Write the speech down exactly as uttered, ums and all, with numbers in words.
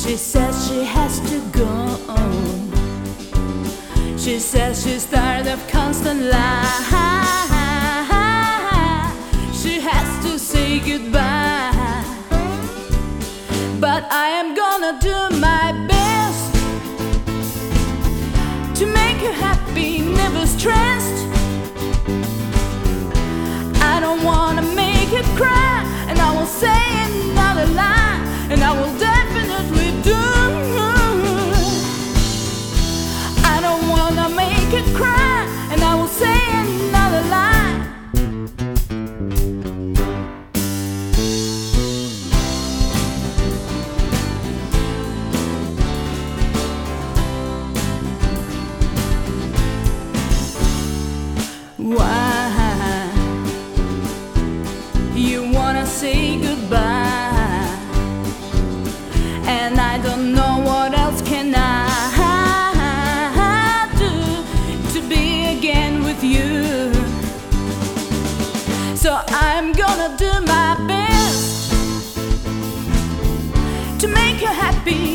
She says she has to go. She says she's tired of constant lies. She has to say goodbye. But I am gonna do my best to make her happy, never stressed. I don't wanna make her cry, and I will say another lie, and I will definitely do. I don't wanna make her cry, and I will say another lie. Why you wanna say goodbye, and I don't know what else can I do to be again with you. So I'm gonna do my best to make you happy,